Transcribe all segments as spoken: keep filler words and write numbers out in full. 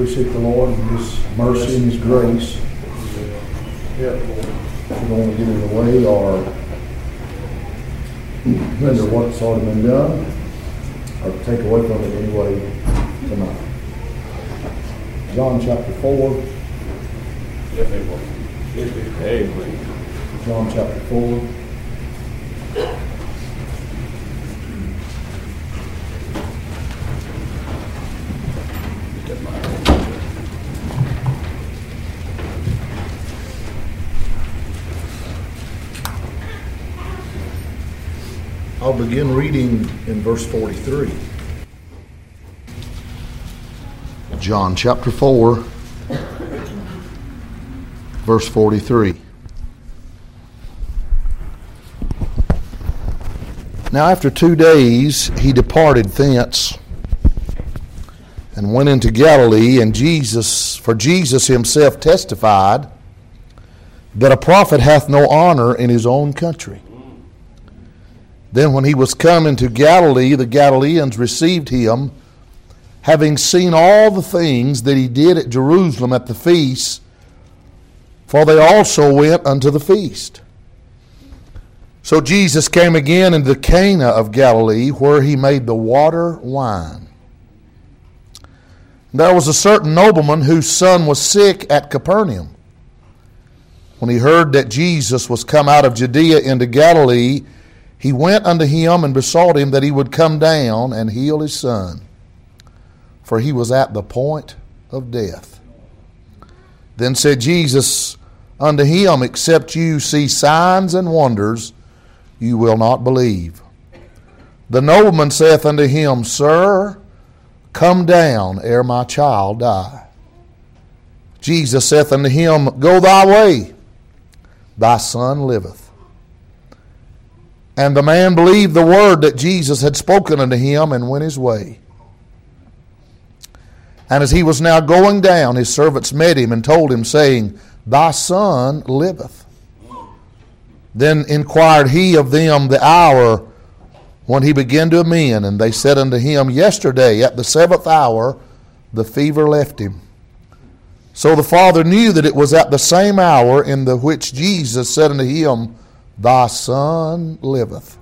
Appreciate the Lord and His mercy and His grace. We don't want to get in the way or hinder what's already been done or take away from it anyway tonight. John chapter four. John chapter four. I'll begin reading in verse forty-three. John chapter four, verse forty-three. Now after two days he departed thence and went into Galilee, and Jesus, for Jesus himself testified that a prophet hath no honor in his own country. Then when he was come into Galilee, the Galileans received him, having seen all the things that he did at Jerusalem at the feast, for they also went unto the feast. So Jesus came again into Cana of Galilee, where he made the water wine. There was a certain nobleman whose son was sick at Capernaum. When he heard that Jesus was come out of Judea into Galilee, he went unto him and besought him that he would come down and heal his son, for he was at the point of death. Then said Jesus unto him, Except you see signs and wonders, you will not believe. The nobleman saith unto him, Sir, come down ere my child die. Jesus saith unto him, Go thy way, thy son liveth. And the man believed the word that Jesus had spoken unto him, and went his way. And as he was now going down, his servants met him and told him, saying, Thy son liveth. Then inquired he of them the hour when he began to amend, and they said unto him, Yesterday at the seventh hour the fever left him. So the father knew that it was at the same hour in the which Jesus said unto him, Thy son liveth.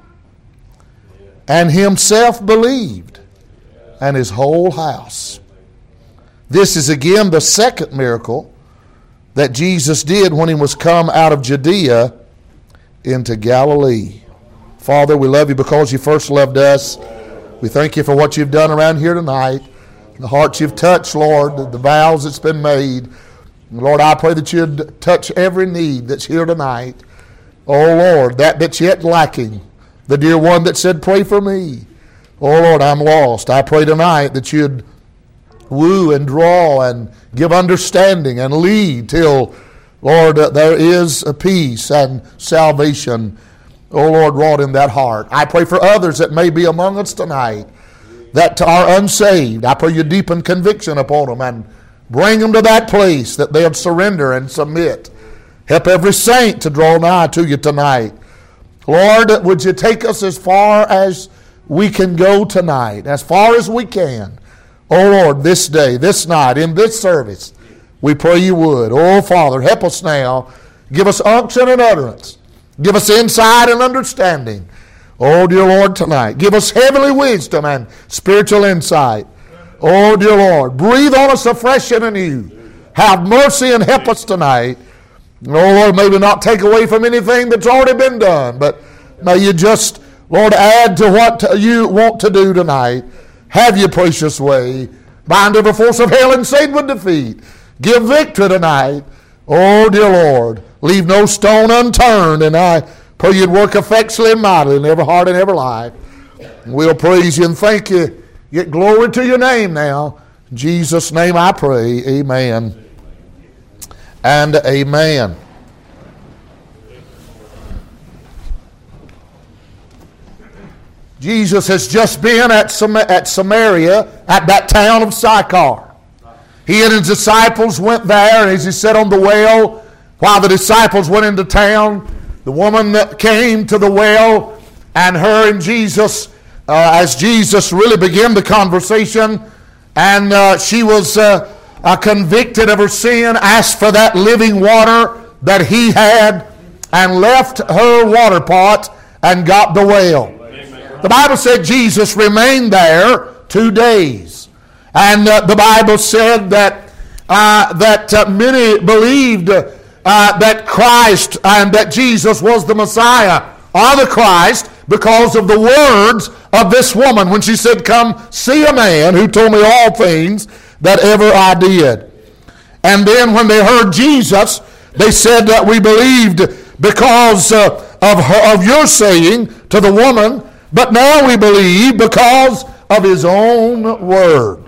And himself believed, and his whole house. This is again the second miracle that Jesus did when he was come out of Judea into Galilee. Father, we love you because you first loved us. We thank you for what you've done around here tonight, the hearts you've touched, Lord, the vows that's been made. Lord, I pray that you'd touch every need that's here tonight. Oh, Lord, that that's yet lacking. The dear one that said, pray for me. Oh, Lord, I'm lost. I pray tonight that you'd woo and draw and give understanding and lead till, Lord, uh, there is a peace and salvation, oh, Lord, wrought in that heart. I pray for others that may be among us tonight that are unsaved. I pray you deepen conviction upon them and bring them to that place that they'll surrender and submit. Help every saint to draw nigh to you tonight. Lord, would you take us as far as we can go tonight, as far as we can. Oh, Lord, this day, this night, in this service, we pray you would. Oh, Father, help us now. Give us unction and utterance. Give us insight and understanding. Oh, dear Lord, tonight. Give us heavenly wisdom and spiritual insight. Oh, dear Lord, breathe on us afresh and anew. Have mercy and help us tonight. Oh, Lord, maybe not take away from anything that's already been done, but may you just, Lord, add to what you want to do tonight. Have your precious way. Bind every force of hell and Satan with defeat. Give victory tonight. Oh, dear Lord, leave no stone unturned, and I pray you'd work effectually and mightily in every heart and every life. We'll praise you and thank you. Get glory to your name now. In Jesus' name I pray. Amen. And amen. Jesus has just been at Sam- at Samaria, at that town of Sychar. He and his disciples went there, and as he sat on the well, while the disciples went into town, the woman that came to the well, and her and Jesus, uh, as Jesus really began the conversation, and uh, she was uh, uh, convicted of her sin, asked for that living water that he had, and left her water pot and got the well. The Bible said Jesus remained there two days. And uh, the Bible said that, uh, that uh, many believed uh, that Christ and that Jesus was the Messiah or the Christ because of the words of this woman when she said, "Come see a man who told me all things that ever I did." And then when they heard Jesus, they said that we believed because uh, of, her, of your saying to the woman, but now we believe because of his own word.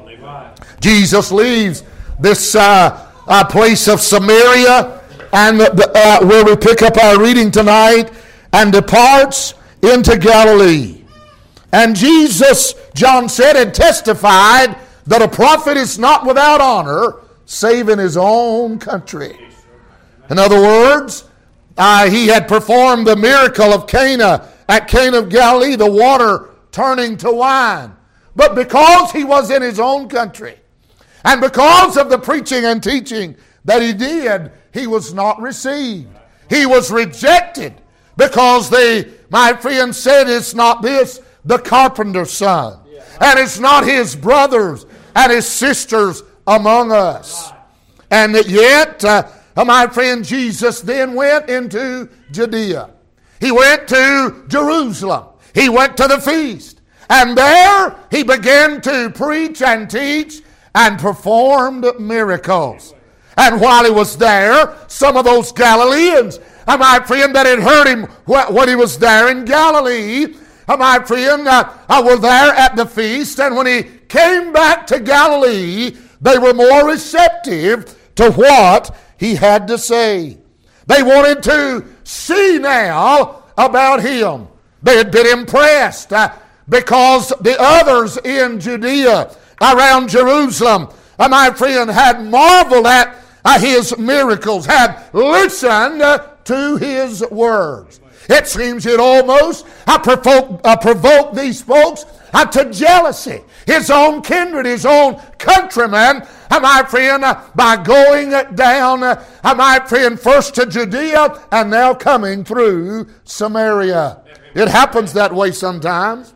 Jesus leaves this uh, uh, place of Samaria, and the, uh, where we pick up our reading tonight, and departs into Galilee. And Jesus, John said, had testified that a prophet is not without honor, save in his own country. In other words, uh, he had performed the miracle of Cana, at Cana of Galilee, the water turning to wine. But because he was in his own country, and because of the preaching and teaching that he did, he was not received. He was rejected because they, my friend, said, "It's not this, the carpenter's son. And it's not his brothers and his sisters among us." And yet, uh, my friend, Jesus then went into Judea. He went to Jerusalem. He went to the feast. And there he began to preach and teach and performed miracles. And while he was there, some of those Galileans, my friend, that had heard him when he was there in Galilee, my friend, uh, were there at the feast. And when he came back to Galilee, they were more receptive to what he had to say. They wanted to see now about him. They had been impressed uh, because the others in Judea, around Jerusalem, uh, my friend, had marveled at uh, his miracles, had listened uh, to his words. It seems it almost uh, provoked, uh, provoked these folks uh, to jealousy. His own kindred, his own countrymen, uh, my friend, uh, by going down, uh, my friend, first to Judea and now coming through Samaria. It happens that way sometimes.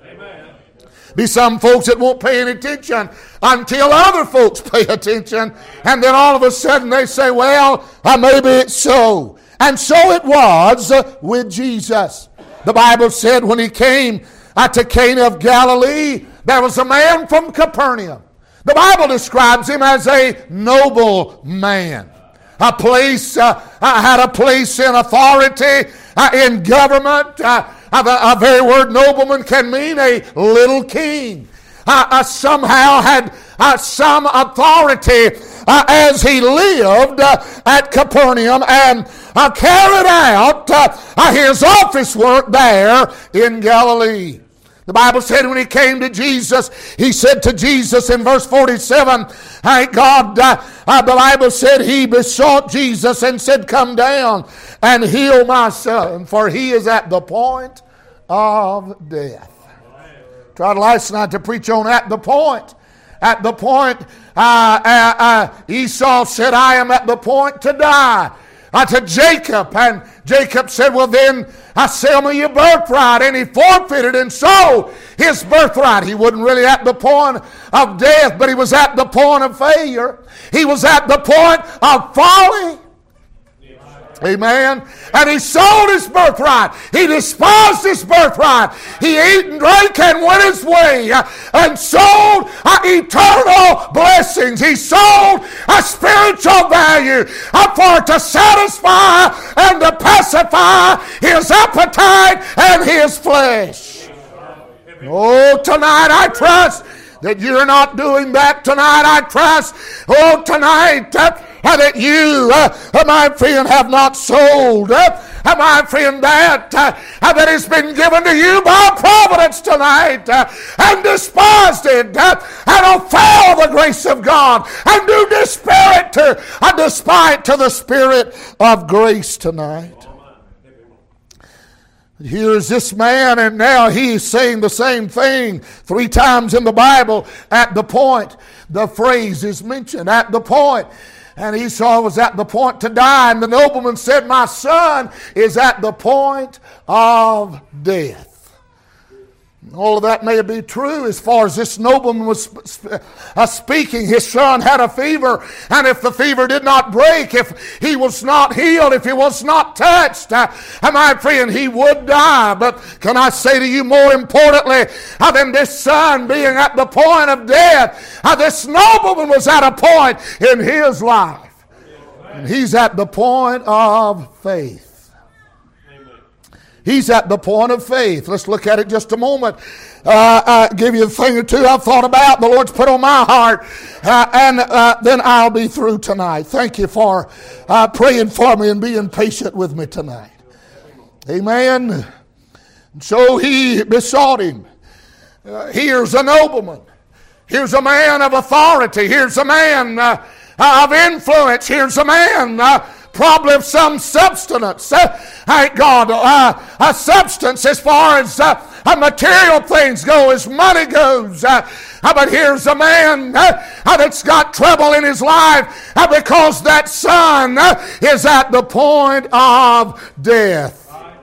Be some folks that won't pay any attention until other folks pay attention, and then all of a sudden they say, "Well, uh, maybe it's so." And so it was uh, with Jesus. The Bible said when he came uh, to Cana of Galilee, there was a man from Capernaum. The Bible describes him as a noble man. A place, uh, uh, had a place in authority, uh, in government. Uh, a, a very word nobleman can mean a little king. Uh, uh, somehow had uh, some authority uh, as he lived uh, at Capernaum and uh, carried out uh, uh, his office work there in Galilee. The Bible said when he came to Jesus, he said to Jesus in verse forty-seven, thank God, uh, uh, the Bible said he besought Jesus and said, "Come down and heal my son, for he is at the point of death." Tried last night to preach on at the point. At the point, uh, uh, uh, Esau said, "I am at the point to die." Uh, to Jacob, and Jacob said, "Well then, I sell me your birthright," and he forfeited and sold his birthright. He wasn't really at the point of death, but he was at the point of failure. He was at the point of folly. Amen. And he sold his birthright. He despised his birthright. He ate and drank and went his way uh, and sold uh, eternal blessings. He sold a spiritual value uh, for to satisfy and to pacify his appetite and his flesh. Oh, tonight I trust that you're not doing that. Tonight I trust, oh, tonight uh, that you, uh, my friend, have not sold, uh, my friend, that uh, that has been given to you by providence tonight, uh, and despised it, uh, and offend the grace of God, and do despair it to, uh, despite to the Spirit of grace tonight. Here's this man, and now he's saying the same thing three times in the Bible at the point the phrase is mentioned, at the point. And Esau was at the point to die, and the nobleman said, my son is at the point of death. All of that may be true as far as this nobleman was uh, speaking. His son had a fever, and if the fever did not break, if he was not healed, if he was not touched, uh, my friend, he would die. But can I say to you, more importantly uh, than this son being at the point of death, uh, this nobleman was at a point in his life. And he's at the point of faith. He's at the point of faith. Let's look at it just a moment. Uh, I'll give you a thing or two I've thought about. The Lord's put on my heart. Uh, and uh, then I'll be through tonight. Thank you for uh, praying for me and being patient with me tonight. Amen. So he besought him. Uh, here's a nobleman. Here's a man of authority. Here's a man uh, of influence. Here's a man uh, probably of some substance. Uh, thank God, uh, a substance as far as uh, uh, material things go, as money goes. Uh, uh, but here's a man uh, uh, that's got trouble in his life uh, because that son uh, is at the point of death.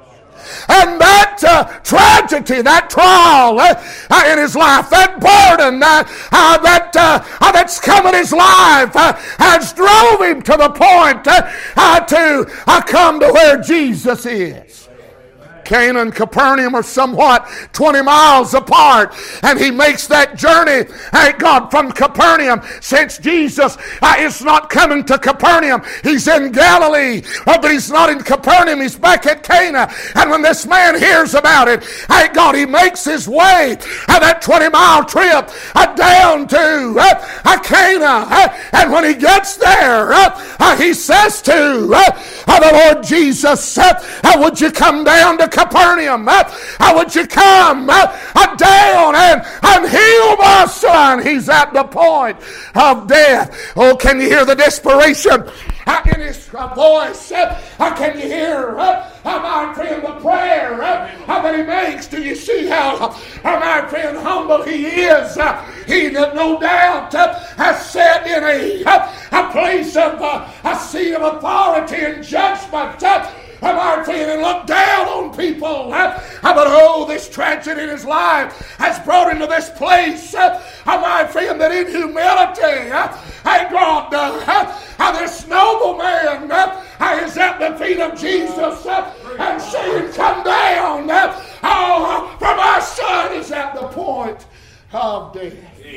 And that uh, tragedy, that trial uh, uh, in his life, that burden uh, uh, that, uh, uh, that's come in his life uh, has drove him to the point uh, uh, to uh, come to where Jesus is. Cana and Capernaum are somewhat twenty miles apart, and he makes that journey, thank God, from Capernaum. Since Jesus uh, is not coming to Capernaum, he's in Galilee, uh, but he's not in Capernaum, he's back at Cana. And when this man hears about it, thank God, he makes his way uh, that twenty mile trip uh, down to uh, uh, Cana, uh, and when he gets there, uh, uh, he says to uh, uh, the Lord Jesus, uh, uh, would you come down to Capernaum? Uh, uh, would you come uh, uh, down and, and heal my son? He's at the point of death. Oh, can you hear the desperation uh, in his uh, voice? Uh, uh, can you hear, uh, uh, my friend, the prayer uh, uh, that he makes? Do you see how, uh, my friend, humble he is? Uh, he, no doubt, uh, has sat in a, uh, a place of uh, a seat of authority and judgment. Uh, my friend, and look down on people. Uh, but oh, this tragedy in his life has brought him to this place, uh, my friend, that in humility, uh, hey God, uh, uh, this noble man uh, is at the feet of Jesus uh, and saying, come down. Uh, oh, for my son is at the point of death.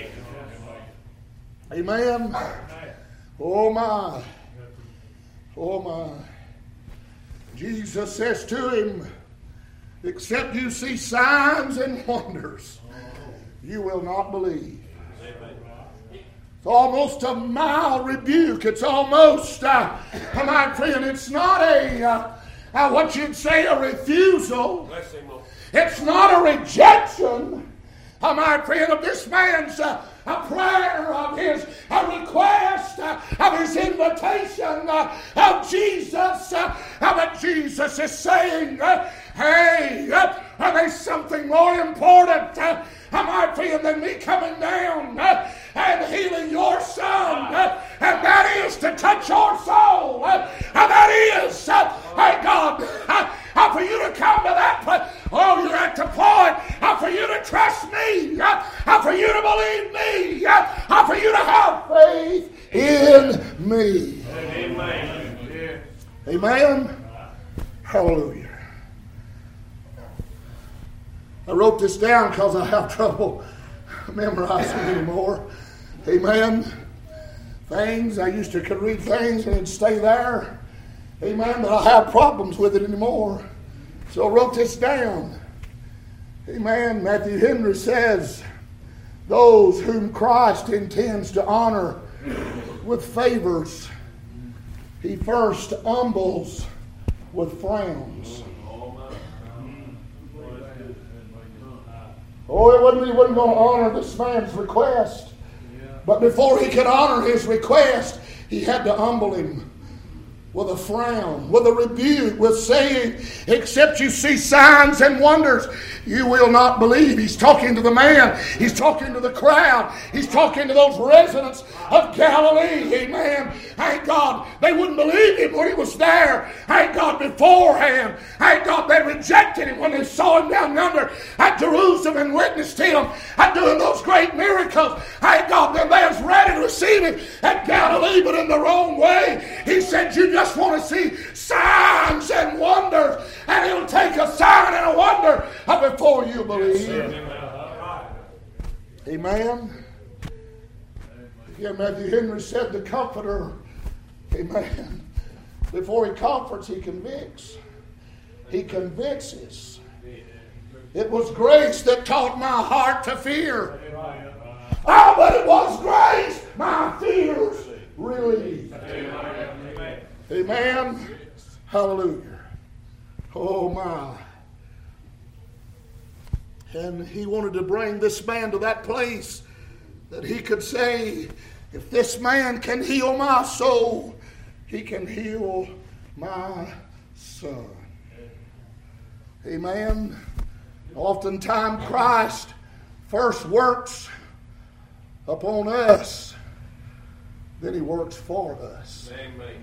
Amen. Oh my. Oh my. Jesus says to him, except you see signs and wonders, you will not believe. It's almost a mild rebuke. It's almost, uh, my friend, it's not a, uh, uh, what you'd say, a refusal. It's not a rejection, uh, my friend, of this man's uh, a prayer, of his a request, uh, of his invitation uh, of Jesus. Uh, but Jesus is saying, uh, hey, uh, there's something more important, uh, my friend, than me coming down uh, and healing your son. Uh, and that is to touch your soul. Uh, and that is, uh, hey God, uh, uh, for you to come to that place. Oh, you're at the point uh, for you to trust me, uh, uh, for you to believe me, uh, uh, for you to have faith in me. Amen. Amen. Hallelujah. I wrote this down because I have trouble memorizing anymore. Amen. Things, I used to could read things and it'd stay there. Amen. But I have problems with it anymore. So I wrote this down. Amen. Matthew Henry says, those whom Christ intends to honor with favors, he first humbles with frowns. Oh, it wasn't, he wasn't going to honor this man's request. But before he could honor his request, he had to humble him with a frown, with a rebuke, with saying, except you see signs and wonders, you will not believe. He's talking to the man. He's talking to the crowd. He's talking to those residents of Galilee. Amen. Thank God they wouldn't believe him when he was there. Thank God beforehand. Thank God they rejected him when they saw him down yonder at Jerusalem and witnessed him at doing those great miracles. Thank God then they was ready to receive him at Galilee, but in the wrong way. He said, you just want to see signs and wonders, and it'll take a sign and a wonder before you believe. Amen. Yeah, Matthew Henry said the Comforter, amen, before he comforts, he convicts. He convicts. It was grace that taught my heart to fear. Oh, but it was grace my fears relieved. Amen. Amen. Hallelujah. Oh, my. And he wanted to bring this man to that place that he could say, if this man can heal my soul, he can heal my son. Amen. Oftentimes Christ first works upon us, then he works for us. Amen.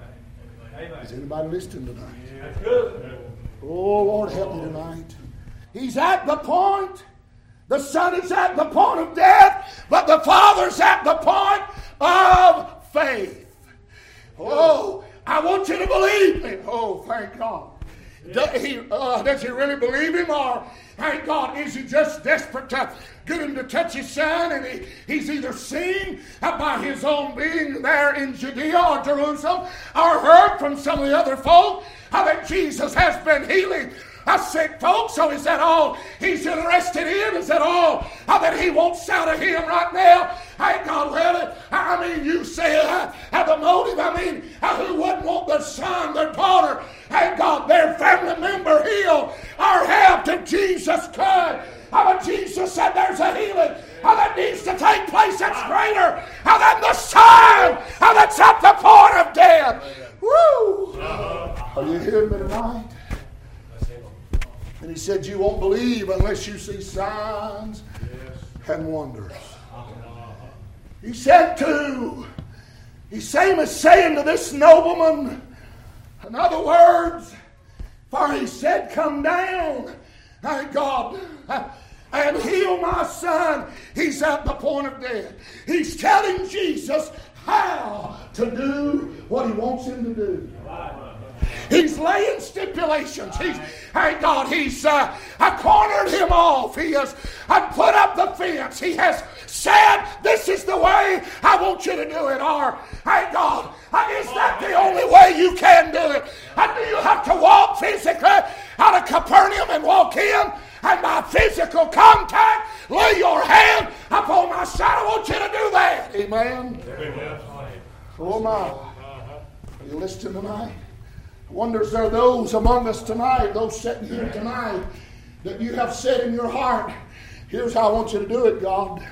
Is anybody listening tonight? Oh, Lord, help me tonight. He's at the point. The Son is at the point of death, but the Father's at the point of faith. Oh, I want you to believe me. Oh, thank God. Does he, uh, does he really believe him, or thank God, is he just desperate to get him to touch his son? And he, he's either seen by his own being there in Judea or Jerusalem, or heard from some of the other folk how that Jesus has been healing a sick folk. So is that all he's interested in? Is that all how that he wants out of him right now? Thank God, well, I mean, you say uh, have the motive. I mean, uh, who wouldn't want their son, their daughter, thank God, their family member healed or helped if Jesus could? How Jesus said there's a healing how that needs to take place that's greater how that the son how that's at the point of death. Woo! Are you hearing me tonight? And he said, you won't believe unless you see signs and wonders. He said to, he same as saying to this nobleman, in other words, for he said, come down, thank God, and heal my son. He's at the point of death. He's telling Jesus how to do what he wants him to do. He's laying stipulations. He's, thank God, he's uh, cornered him off. He has uh, put up the fence. He has said, this is the way I want you to do it. Or, thank God, uh, is that the only way you can do it? And do you have to walk physically out of Capernaum and walk in? And by physical contact, lay your hand upon my side. I want you to do that. Amen. Amen. Oh, my. Are you listening tonight? I wonder if there are those among us tonight, those sitting here tonight, that you have said in your heart, here's how I want you to do it, God.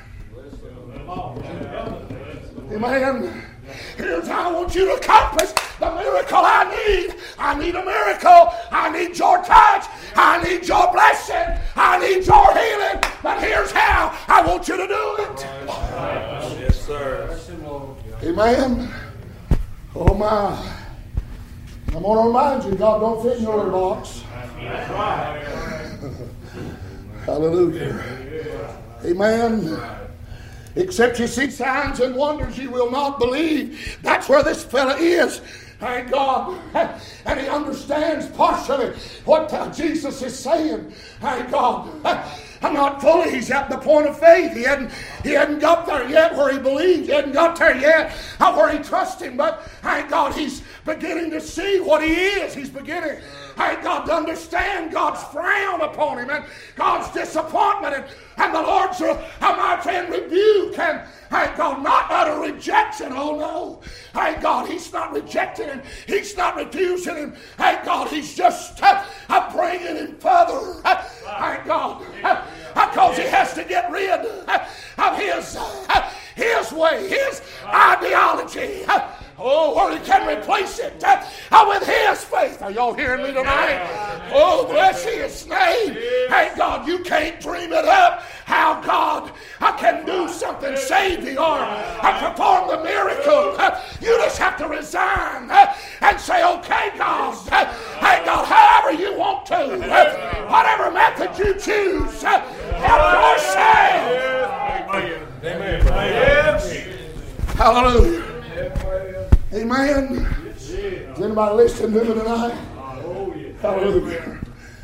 Amen. Here's how I want you to accomplish the miracle I need. I need a miracle. I need your touch. I need your blessing. I need your healing. But here's how I want you to do it. Yes, sir. Amen. Oh, my. I'm going to remind you, God don't fit in your box. Hallelujah. Amen. Except you see signs and wonders, you will not believe. That's where this fella is. Thank God. And he understands partially what Jesus is saying. Thank God. I'm not fully. He's at the point of faith. He hadn't, he hadn't got there yet where he believed. He hadn't got there yet where he trusts him. But thank God he's beginning to see what he is. He's beginning, thank God, to understand God's frown upon him and God's disappointment and, and the Lord's, uh, my friend, rebuke and, thank God, not utter rejection. Oh, no. Thank God, he's not rejecting him. He's not refusing him. Thank God, he's just uh, uh, bringing him further. Uh, thank God. Uh, because he has to get rid uh, of his, uh, his way, his ideology. Uh, Oh, or He can replace it uh, with His faith. Are y'all hearing me tonight? Oh, bless His name. Hey, God, you can't dream it up how God I can do something, save you, or I perform the miracle. Uh, you just have to resign uh, and say, okay, God, uh, hey, God, however you want to, uh, whatever method you choose, uh, help yourself. Amen. Yes. Hallelujah. Amen. Is anybody listening to me tonight? Hallelujah.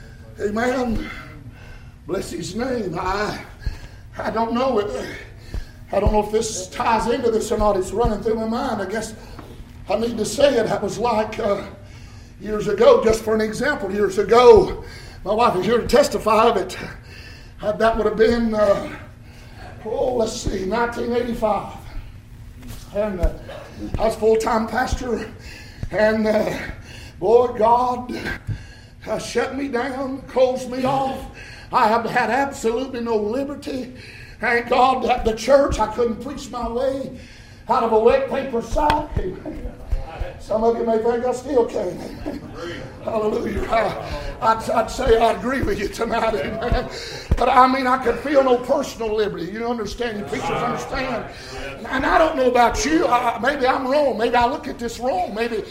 Amen. Bless His name. I I don't know it. I don't know if this ties into this or not. It's running through my mind. I guess I need to say it. That was like uh, years ago, just for an example, years ago. My wife is here to testify of it. Uh, that would have been, uh, oh, let's see, nineteen eighty-five. And uh, I was full-time pastor. And uh, boy, God uh, shut me down, closed me off. I have had absolutely no liberty. Thank God at the church I couldn't preach my way out of a wet paper sack. Some of you may think I still can. Hallelujah. I, I'd, I'd say I agree with you tonight. Amen. But I mean, I could feel no personal liberty. You understand? You preachers understand. And I don't know about you. I, maybe I'm wrong. Maybe I look at this wrong. Maybe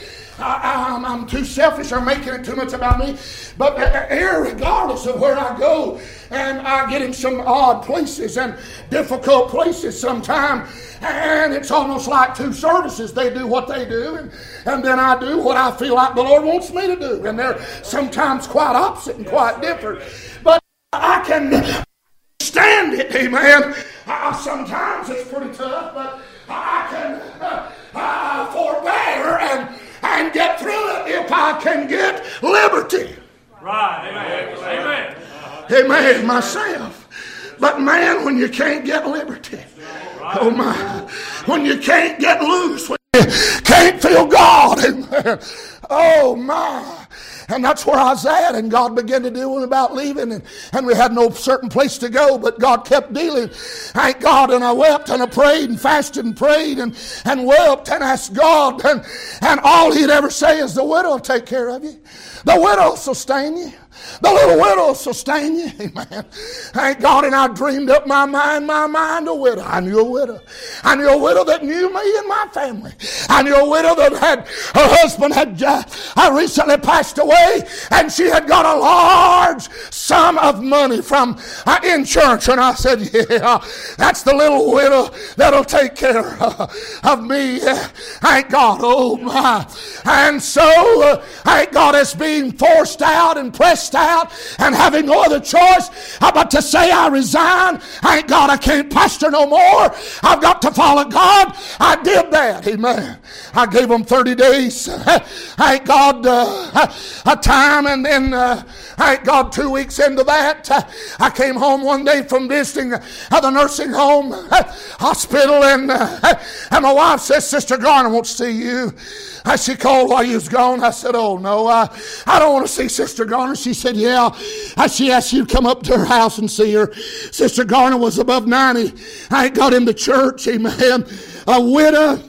I, I'm, I'm too selfish or making it too much about me. But regardless of where I go, and I get in some odd places and difficult places sometimes, and it's almost like two services. They do what they do, and, and then I do what I feel like the Lord wants me to do. And they're sometimes quite opposite and quite different. But I can stand it, amen. Uh, sometimes it's pretty tough, but I can uh, uh, forbear and, and get through it if I can get liberty. Right, amen. Amen. Amen, myself. But man, when you can't get liberty, oh my, when you can't get loose, when you can't feel God, amen. Oh my. And that's where I was at, and God began to deal about leaving, and, and we had no certain place to go, but God kept dealing. Thank God, and I wept, and I prayed, and fasted, and prayed, and, and wept, and asked God, and, and all He'd ever say is, the widow will take care of you. The widow will sustain you. The little widow will sustain you. Amen. Thank God, and I dreamed up my mind, my mind a widow. I knew a widow. I knew a widow that knew me and my family. I knew a widow that had, her husband had uh, recently passed away, and she had got a large sum of money from uh, insurance. And I said, yeah, that's the little widow that'll take care uh, of me. Thank God. Oh my. And so, uh, thank God, it's being forced out and pressed out and having no other choice but to say I resign. Thank God I can't pastor no more. I've got to follow God. I did that. Amen. I gave them thirty days. Thank God uh, a time, and then uh, thank God two weeks into that uh, I came home one day from visiting uh, the nursing home uh, hospital, and, uh, and my wife says, Sister Garner wants to see you. Uh, she called while you was gone. I said, oh no, uh, I don't want to see Sister Garner. She said, yeah. Uh, she asked you to come up to her house and see her. Sister Garner was above ninety. I got in the church, amen. A widow.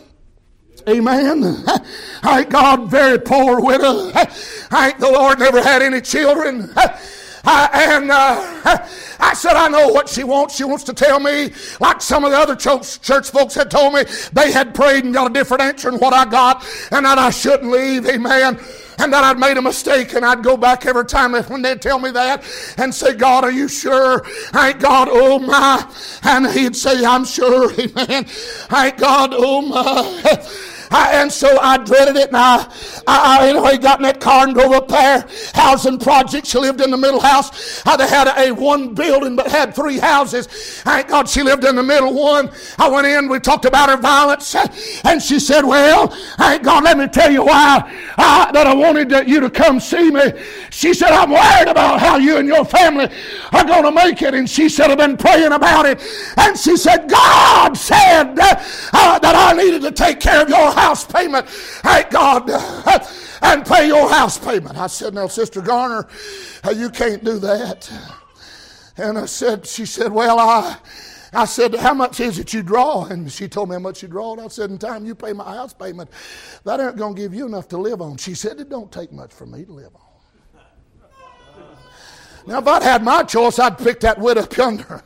Amen. I God, very poor widow. I the Lord never had any children. I, and uh, I said, I know what she wants. She wants to tell me, like some of the other church, church folks had told me, they had prayed and got a different answer than what I got, and that I shouldn't leave. Amen. And that I'd made a mistake, and I'd go back every time when they'd tell me that and say, God, are you sure? Thank God, oh my. And he'd say, I'm sure. Amen. Thank God, oh my. I, and so I dreaded it, and I, I, I anyway got in that car and drove up there. Housing project. She lived in the middle house. Uh, they had a, a one building, but had three houses. Thank God she lived in the middle one. I went in. We talked about her violence, and she said, "Well, thank God. Let me tell you why uh, that I wanted to, you to come see me." She said, "I'm worried about how you and your family are going to make it." And she said, "I've been praying about it." And she said, "God said uh, uh, that I needed to take care of your house payment, thank God, uh, and pay your house payment." I said, "Now, Sister Garner, uh, you can't do that." And I said, she said, "Well, I, I said, how much is it you draw? And she told me how much you draw. And I said, in time you pay my house payment, that ain't going to give you enough to live on. She said, it don't take much for me to live on. Now, if I'd had my choice, I'd pick that widow up yonder.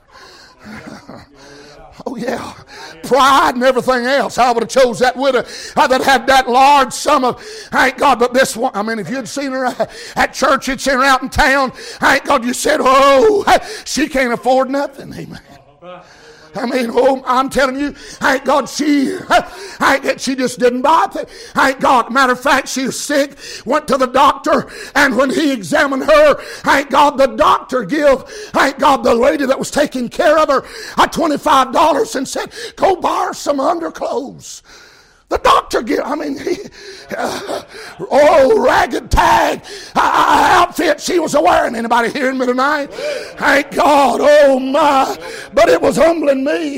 Oh, yeah. Pride and everything else. I would have chose that widow that had that large sum of, thank God, but this one, I mean, if you'd seen her at church, you'd seen her out in town, thank God, you said, oh, she can't afford nothing. Amen. I mean, oh, I'm telling you, thank God she, thank, she just didn't buy it. Thank God. Matter of fact, she was sick, went to the doctor, and when he examined her, thank God, the doctor give, thank God, the lady that was taking care of her, a twenty-five dollars and said, go buy her some underclothes. The doctor give, I mean, he, uh, oh, ragged tag uh, outfit she was wearing. Anybody hearing me tonight? Thank God. Oh, my. But it was humbling me.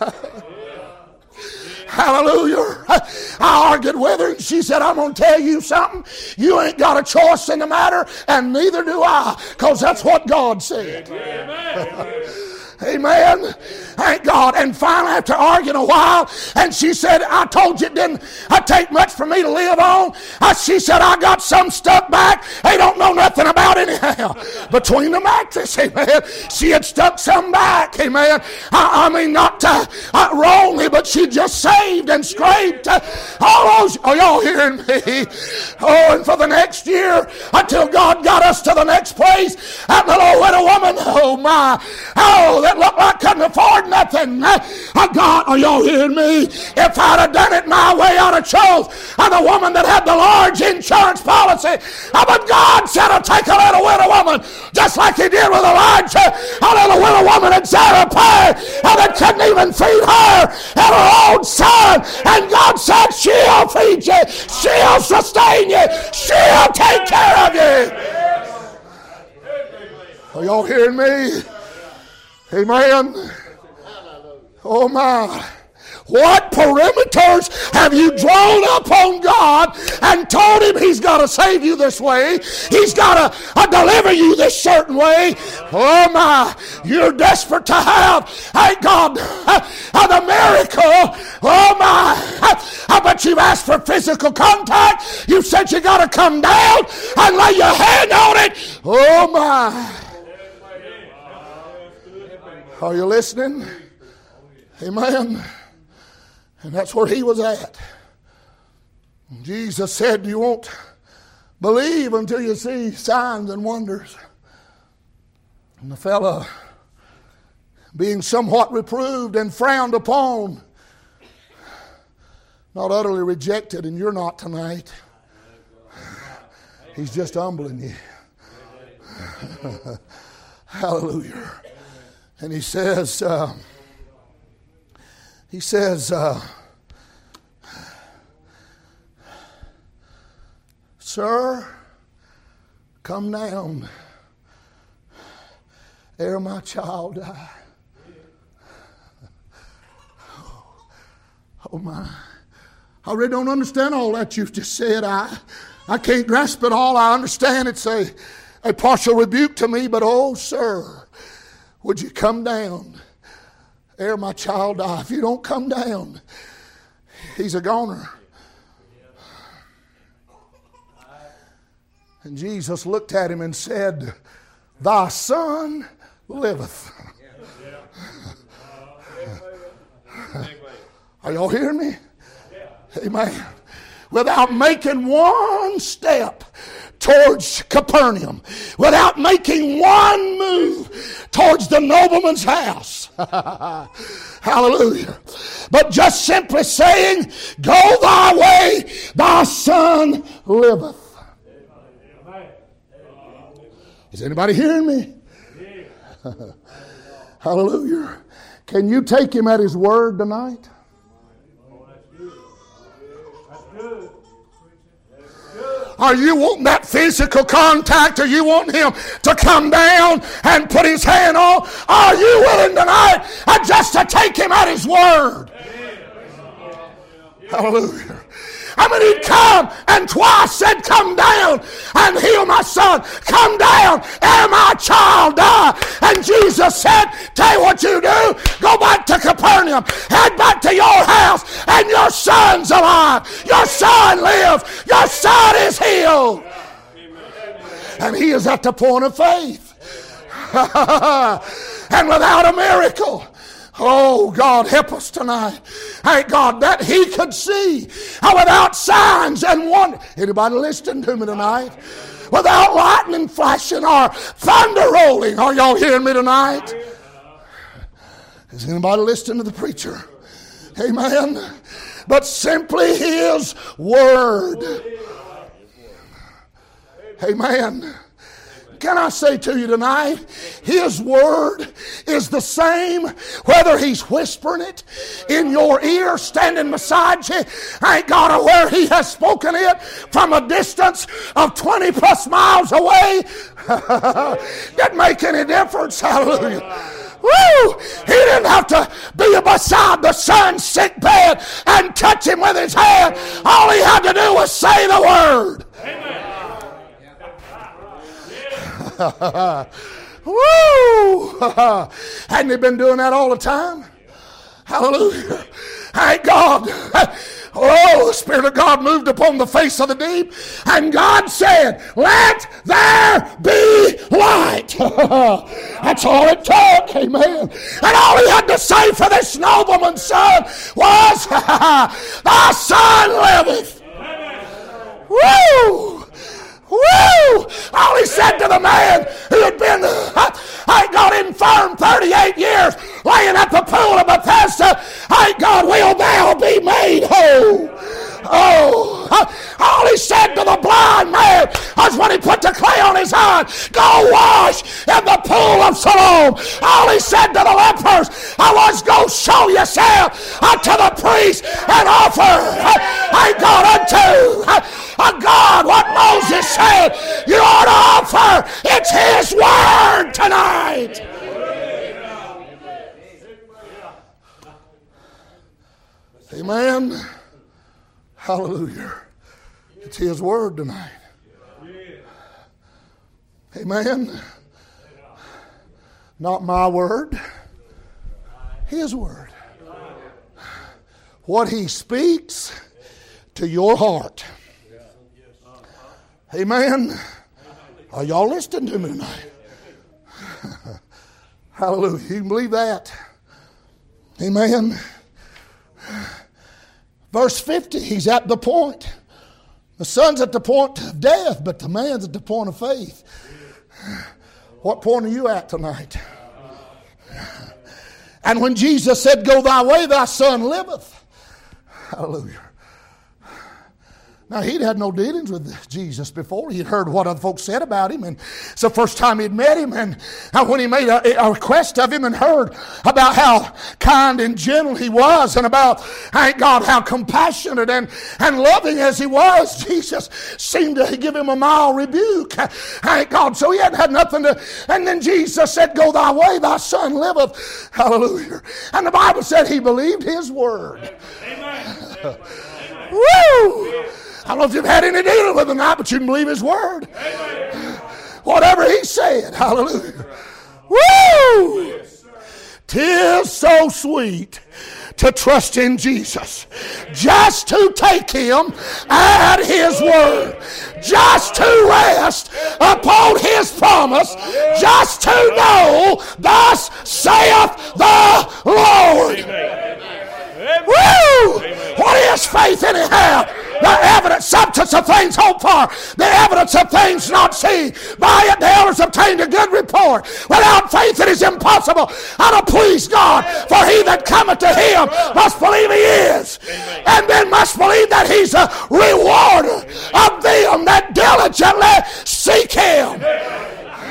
Hallelujah. I argued with her and she said, I'm going to tell you something. You ain't got a choice in the matter, and neither do I, because that's what God said. Amen. Amen. Thank God. And finally, after arguing a while, and she said, I told you it didn't take much for me to live on. Uh, she said, I got some stuck back. They don't know nothing about anyhow. Between the mattress, amen. She had stuck some back, amen. I, I mean, not uh, uh, wrongly, but she just saved and scraped. Uh, all those, are y'all hearing me? Oh, and for the next year, until God got us to the next place, that little widow woman, oh my, oh, that looked like couldn't afford nothing. Oh God, are y'all hearing me? If I'd have done it my way, I'd have chose the woman that had the large insurance policy. But God said, I'll take a little widow woman, just like he did with Elijah, a little widow woman in Zarephath, and that couldn't even feed her and her own son. And God said, she'll feed you, she'll sustain you, she'll take care of you. Are y'all hearing me? Amen. Oh my. What perimeters have you drawn up on God and told him he's got to save you this way? He's got to uh, deliver you this certain way. Oh my. You're desperate to have, thank God, uh, uh, the miracle. Oh my. Uh, but you've asked for physical contact. You said you got to come down and lay your hand on it. Oh my. Are you listening? Amen. And that's where he was at. Jesus said, you won't believe until you see signs and wonders. And the fellow, being somewhat reproved and frowned upon, not utterly rejected, and you're not tonight. He's just humbling you. Hallelujah. And he says, uh, he says, uh, sir, come down ere my child die. Oh my. I really don't understand all that you've just said. I, I can't grasp it all. I understand it's a, a partial rebuke to me, but oh, sir, would you come down ere my child die? If you don't come down, he's a goner. And Jesus looked at him and said, thy son liveth. Are y'all hearing me? Amen. Without making one step towards Capernaum, without making one move towards the nobleman's house. Hallelujah. But just simply saying, go thy way, thy son liveth. Is anybody hearing me? Hallelujah. Can you take him at his word tonight? Are you wanting that physical contact? Are you wanting him to come down and put his hand on? Are you willing tonight just to take him at his word? Hallelujah. I mean, he'd come and twice said, come down and heal my son. Come down ere my child die. And Jesus said, tell you what you do. Go back to Capernaum. Head back to your house. And your son's alive. Your son lives. Your son is healed. And he is at the point of faith. And without a miracle, oh, God, help us tonight. Thank God that he could see. How without signs and wonder. Anybody listening to me tonight? Without lightning flashing or thunder rolling. Are y'all hearing me tonight? Is anybody listening to the preacher? Amen. But simply his word. Amen. Can I say to you tonight, his word is the same whether he's whispering it in your ear, standing beside you, thank God, or where he has spoken it from a distance of twenty plus miles away. Didn't make any difference. Hallelujah. Woo! He didn't have to be beside the son's sick bed and touch him with his hand. All he had to do was say the word. Amen. Woo! Hadn't he been doing that all the time? Hallelujah. Thank God. Oh, the Spirit of God moved upon the face of the deep, and God said, let there be light. That's all it took. Amen. And all he had to say for this nobleman's son was, thy son liveth. Woo! Woo! All he said to the man who had been, I got infirm thirty-eight years, laying at the pool of Bethesda, I God, will thou be made whole. Oh, all he said to the blind man was when he put the clay on his eye, go wash in the pool of Siloam. All he said to the lepers, I was go show yourself unto the priest and offer, I God, unto a God what Moses said you ought to offer. It's his word tonight. Amen. Hallelujah. It's his word tonight. Amen. Not my word. His word. What he speaks to your heart. Amen. Are y'all listening to me tonight? Hallelujah. You can believe that. Amen. Verse fifty, he's at the point. The son's at the point of death, but the man's at the point of faith. What point are you at tonight? And when Jesus said, go thy way, thy son liveth. Hallelujah. Now, he'd had no dealings with Jesus before. He'd heard what other folks said about him, and it's the first time he'd met him. And when he made a, a request of him and heard about how kind and gentle he was, and about, thank God, how compassionate and, and loving as he was, Jesus seemed to give him a mild rebuke. Thank God. So he hadn't had nothing to. And then Jesus said, go thy way, thy son liveth. Hallelujah. And the Bible said he believed his word. Amen. Woo! I don't know if you've had any dealing with him tonight, but you can believe his word. Amen. Whatever he said. Hallelujah. Woo! 'Tis so sweet to trust in Jesus. Just to take him at his word. Just to rest upon his promise. Just to know, thus saith the Lord. Amen. Woo! Amen. What is faith anyhow? The evidence, substance of things hoped for, the evidence of things not seen. By it the elders obtained a good report. Without faith it is impossible to please God. For he that cometh to him must believe he is. Amen. And then must believe that he's a rewarder of them that diligently seek him. Amen.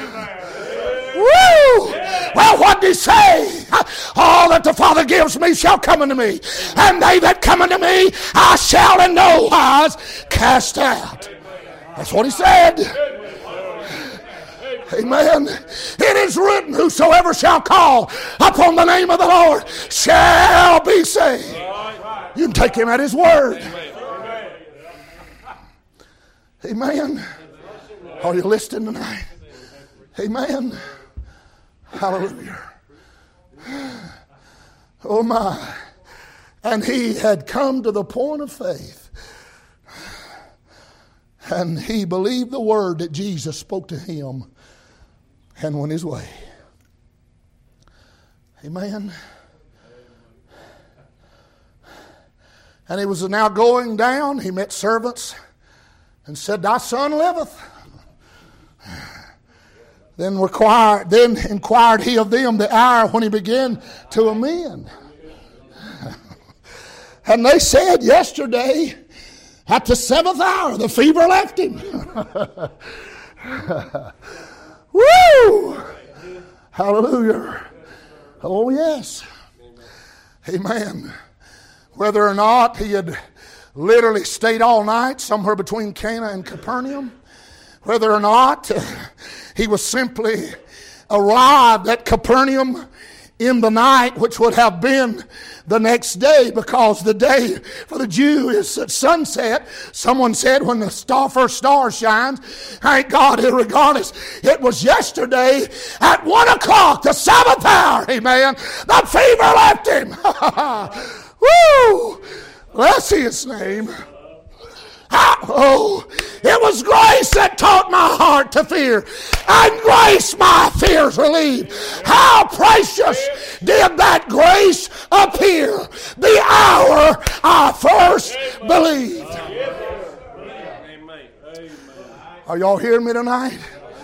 Woo! Well, what did he say? All that the Father gives me shall come unto me, and they that come unto me I shall in no wise cast out. That's what he said. Amen. It is written, whosoever shall call upon the name of the Lord shall be saved. You can take him at his word. Amen. Are you listening tonight? Amen. Hallelujah. Oh my. And he had come to the point of faith. And he believed the word that Jesus spoke to him and went his way. Amen. And he was now going down. He met servants and said, "Thy son liveth." Then required, then inquired he of them the hour when he began to amend. And they said, "Yesterday at the seventh hour the fever left him." Woo! Hallelujah. Oh yes. Amen. Whether or not he had literally stayed all night somewhere between Cana and Capernaum, whether or not uh, he was simply arrived at Capernaum in the night, which would have been the next day, because the day for the Jew is at sunset. Someone said when the star, first star shines, thank God, regardless, it was yesterday at one o'clock, the seventh hour, amen, the fever left him. Woo! Bless his name. Oh, it was grace that taught my heart to fear, and grace my fears relieved. How precious did that grace appear the hour I first believed. Are y'all hearing me tonight?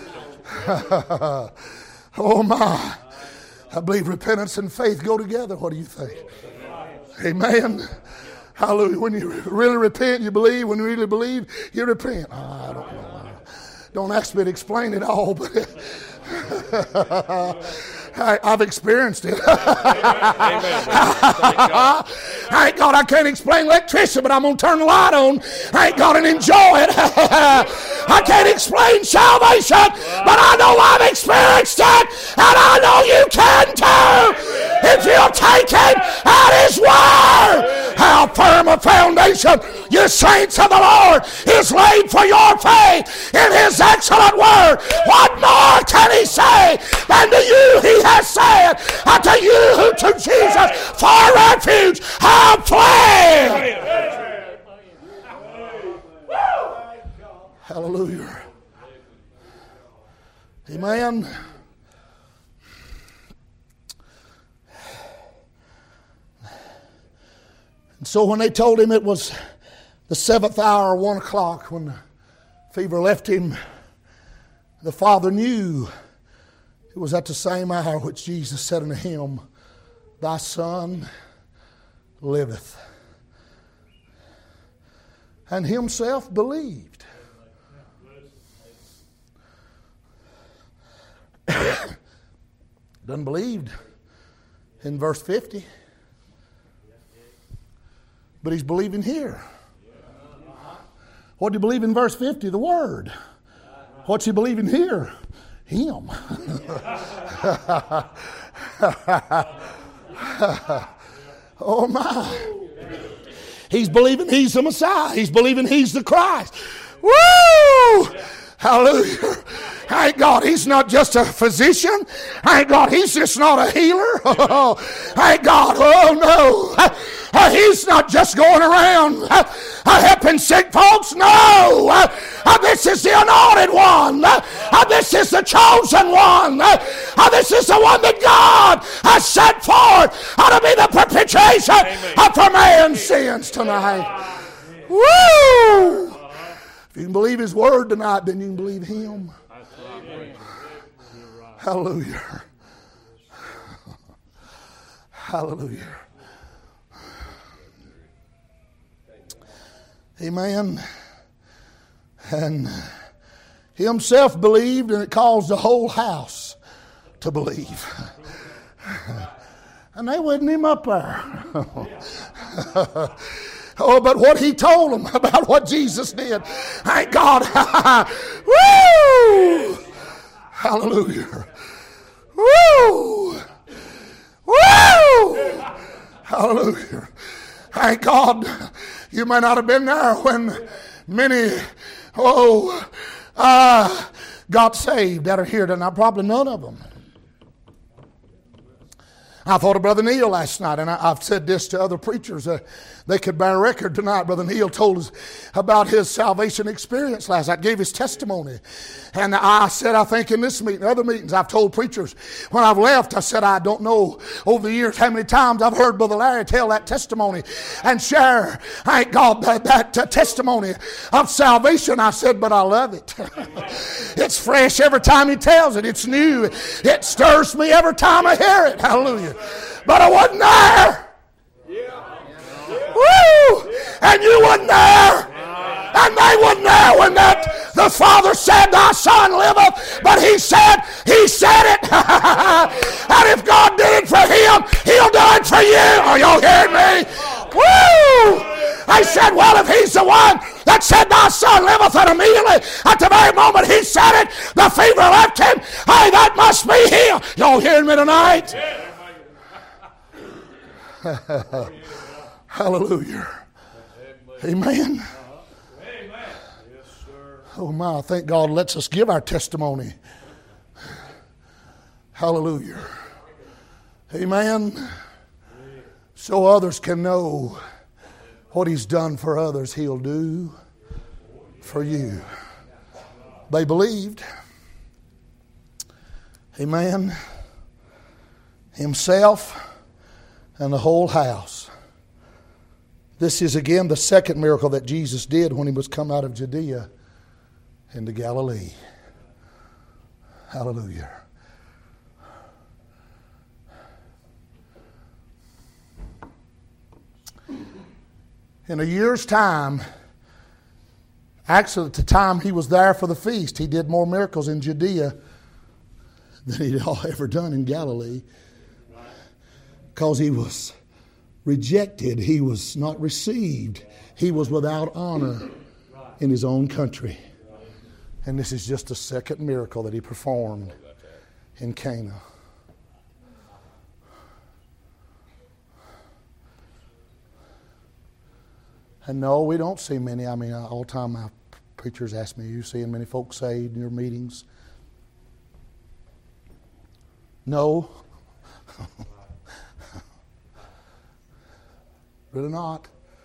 Oh my. I believe repentance and faith go together. What do you think? Amen. Hallelujah. When you really repent, you believe. When you really believe, you repent. Oh, I don't know. Don't ask me to explain it all, but I, I've experienced it. Thank God I can't explain electricity, but I'm going to turn the light on. Thank God and enjoy it. I can't explain salvation, but I know I've experienced it, and I know you can too. If you'll take it at His word. How firm a foundation, you saints of the Lord, is laid for your faith in His excellent word. What more can He say than to you He has said, and to you who to Jesus for refuge have fled? Hallelujah. Amen. And so when they told him it was the seventh hour, one o'clock, when the fever left him, the Father knew it was at the same hour which Jesus said unto him, "Thy son liveth." And himself believed. Doesn't believe in verse fifty. But he's believing here. What do you believe in verse fifty? The Word. What's he believing here? Him. Oh my. He's believing He's the Messiah. He's believing He's the Christ. Woo! Hallelujah. Thank God He's not just a physician. Thank God He's just not a healer. Thank God. Oh no. He's not just going around helping sick folks. No. This is the anointed one. This is the chosen one. This is the one that God has set forth to be the propitiation for man's sins tonight. Woo! If you can believe His word tonight, then you can believe Him. Hallelujah. Hallelujah. Amen. And He Himself believed, and it caused the whole house to believe. And they wasn't Him up there. Oh, but what He told them about what Jesus did. Thank God. Woo! Hallelujah. Woo! Woo! Hallelujah. Thank God. You may not have been there when many oh, uh, got saved that are here tonight? Probably none of them. I thought of Brother Neil last night, and I, I've said this to other preachers. Uh, they could bear record tonight. Brother Neil told us about his salvation experience last night, gave his testimony. And I said, I think in this meeting, other meetings, I've told preachers, when I've left, I said, I don't know over the years how many times I've heard Brother Larry tell that testimony and share, thank God, that, that uh, testimony of salvation. I said, but I love it. It's fresh every time he tells it. It's new. It stirs me every time I hear it. Hallelujah. But I wasn't there. Woo! And you wasn't there. And they wasn't there when that the Father said, thy Son liveth. But he said, he said it. And if God did it for him, he'll do it for you. Are y'all hearing me? Woo! They said, well, if he's the one that said thy Son liveth, and immediately at the very moment he said it, the fever left him. Hey, that must be him. Y'all hearing me tonight? Hallelujah. Amen. Oh my, thank God lets us give our testimony. Hallelujah. Amen. So others can know what he's done for others, he'll do for you. They believed. Amen. Himself and the whole house. This is again the second miracle that Jesus did when he was come out of Judea into Galilee. Hallelujah. In a year's time, actually at the time he was there for the feast, he did more miracles in Judea than he'd ever done in Galilee. Because he was rejected, he was not received, he was without honor in his own country. And this is just a second miracle that he performed in Cana. And no, we don't see many. I mean, all the time my preachers ask me, are you seeing many folks saved in your meetings? No. Really not.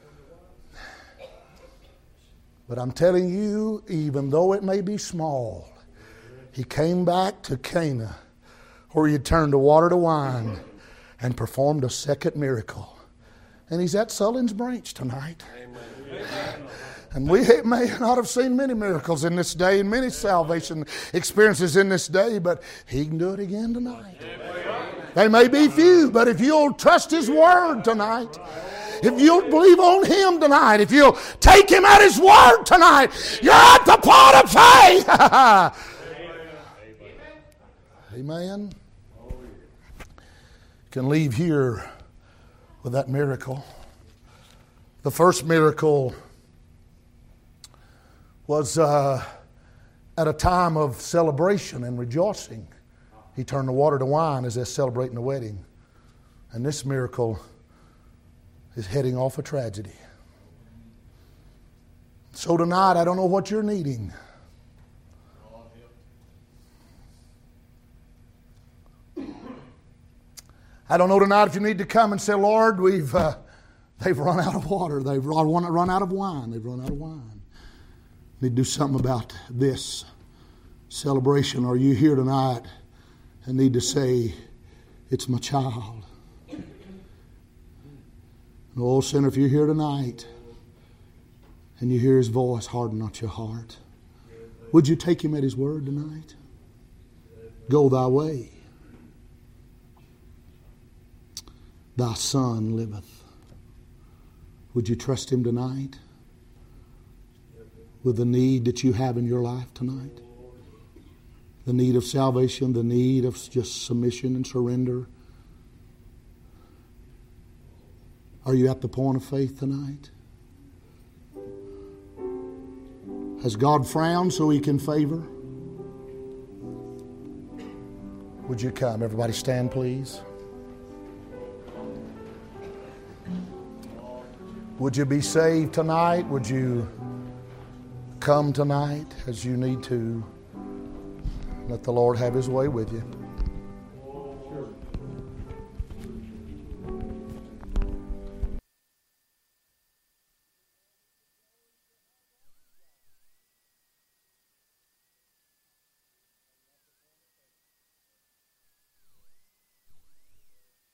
But I'm telling you, even though it may be small, he came back to Cana, where he had turned the water to wine and performed a second miracle. And he's at Sullivan's Branch tonight. Amen. And we may not have seen many miracles in this day and many salvation experiences in this day, but he can do it again tonight. They may be few, but if you'll trust his word tonight, if you'll believe on him tonight, if you'll take him at his word tonight, you're at the pot of faith. Amen. You can leave here with that miracle. The first miracle was uh, at a time of celebration and rejoicing. He turned the water to wine as they're celebrating the wedding. And this miracle is heading off a tragedy. So tonight, I don't know what you're needing. I don't know tonight if you need to come and say, Lord, we've uh, they've run out of water. They've run, run out of wine. They've run out of wine. Need to do something about this celebration. Are you here tonight and need to say, it's my child? Oh, sinner, if you're here tonight and you hear his voice, harden not your heart. Would you take him at his word tonight? Go thy way. Thy Son liveth. Would you trust him tonight with the need that you have in your life tonight? The need of salvation, the need of just submission and surrender. Are you at the point of faith tonight? Has God frowned so he can favor? Would you come? Everybody stand, please. Would you be saved tonight? Would you come tonight as you need to. Let the Lord have His way with you.